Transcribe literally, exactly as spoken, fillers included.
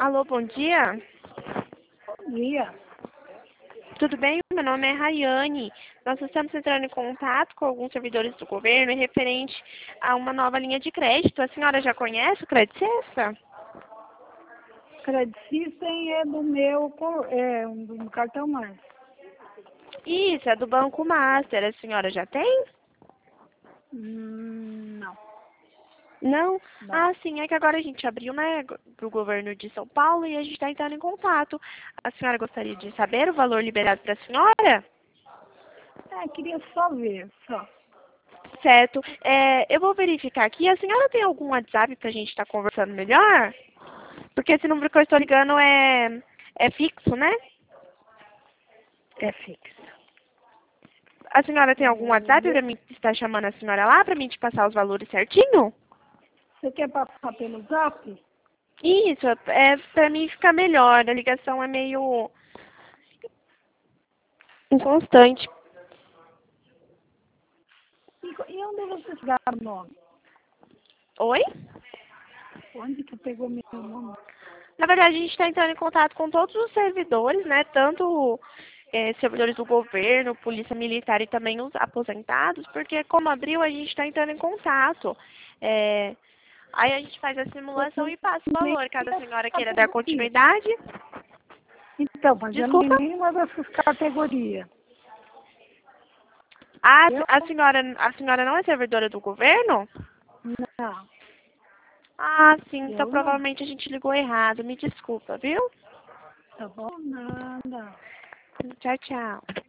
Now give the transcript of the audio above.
Alô, bom dia. Bom dia. Tudo bem? Meu nome é Rayane. Nós estamos entrando em contato com alguns servidores do governo em referente a uma nova linha de crédito. A senhora já conhece o Credicessa? Credit System é do meu co- é, um do cartão mais. Isso, é do Banco Master. A senhora já tem? Hum, não, Não? não. Ah, sim, é que agora a gente abriu, né, para o governo de São Paulo e a gente está entrando em contato. A senhora gostaria de saber o valor liberado para a senhora? É, queria só ver, só. Certo. É, eu vou verificar aqui. A senhora tem algum WhatsApp para a gente estar conversando melhor? Porque esse número que eu estou ligando é, é fixo, né? É fixo. A senhora tem algum É, WhatsApp meu- para mim estar chamando a senhora lá para mim te passar os valores certinho? Você quer passar pelo zap? Isso, é para mim ficar melhor. A ligação é meio inconstante. E, co- e onde você pegaram o nome? Oi? Onde que pegou meu nome? Na verdade, a gente está entrando em contato com todos os servidores, né? Tanto é, servidores do governo, polícia militar e também os aposentados, porque como abriu, a gente está entrando em contato. É, aí a gente faz a simulação Eu e passa o nem valor. Caso a essa senhora queira dar categoria. continuidade. Então, mas eu não tenho Desculpa. nenhuma dessas categorias. Ah, Eu? a senhora, a senhora não é servidora do governo? Não, Ah, sim, então eu não. provavelmente a gente ligou errado. Me desculpa, viu? Tá bom? Nada. Tchau, tchau.